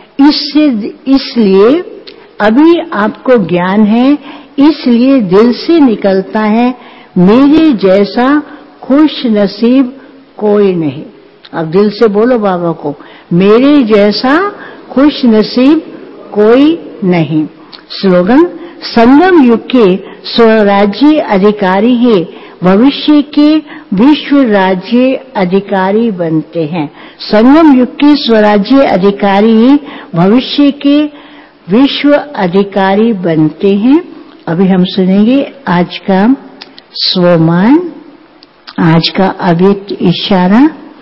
इसलिए अभी आपको ज्ञान है, इसलिए दिल से निकलता है मेरे जैसा खुश नसीब कोई नहीं। अब दिल से बोलो बाबा को, मेरे जैसा खुश नसीब कोई नहीं। स्लोगन, संगम युग के स्वराज्य अधिकारी ही भविष्य के विश्व राज्य अधिकारी बनते हैं। संगम युग के स्वराज्य अधिकारी ही भविष्य के विश्व अधिकारी बनते हैं। अभी हम सुनेंगे आज का स्वमान, आज का अव्यक्त इशारा।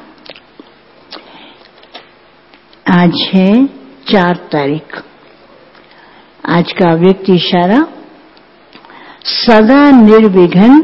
आज है 4 तारीख। आज का अव्यक्त इशारा, सदा निर्विघ्न,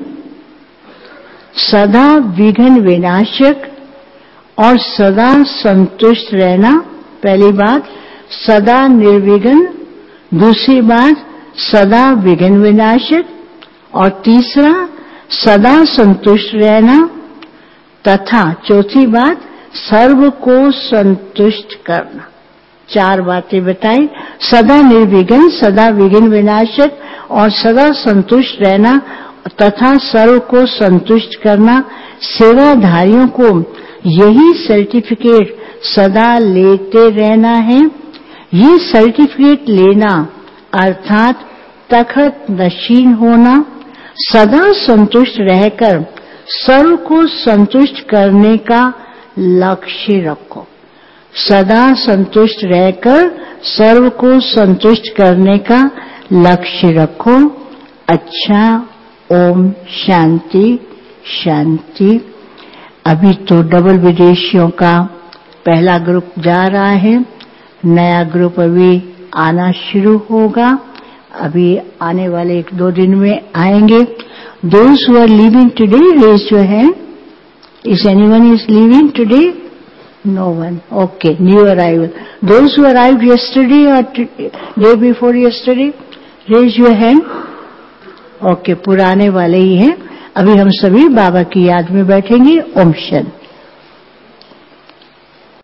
सदा विघ्न विनाशक और सदा संतुष्ट रहना। पहली बात सदा निर्विघ्न, दूसरी बात सदा विघ्न विनाशक, और तीसरा सदा संतुष्ट रहना, तथा चौथी बात सर्व को संतुष्ट करना। 4 बातें बताई। सदा निर्विघ्न, सदा विघ्न विनाशक और सदा संतुष्ट रहना तथा सर्व को संतुष्ट करना। सेवाधारियों को यही सर्टिफिकेट सदा लेते रहना है। ये सर्टिफिकेट लेना अर्थात तखत नशीन होना। सदा संतुष्ट रहकर सर्व को संतुष्ट करने का लक्ष्य रखो। सदा संतुष्ट रहकर सर्व को संतुष्ट करने का लक्ष्य रखो। अच्छा, ओम शांति शांति। अभी तो डबल विदेशियों का पहला ग्रुप जा रहा है, नया ग्रुप अभी आना शुरू होगा। अभी आने वाले 1-2 दिन में आएंगे। Those who are leaving today, raise your hand. Is anyone is leaving today? No one. Okay, new arrival. Those who arrived yesterday or day before yesterday, raise your hand. Okay, पुराने वाले ही हैं। अभी हम सभी बाबा की याद में बैठेंगे। ओम शांति।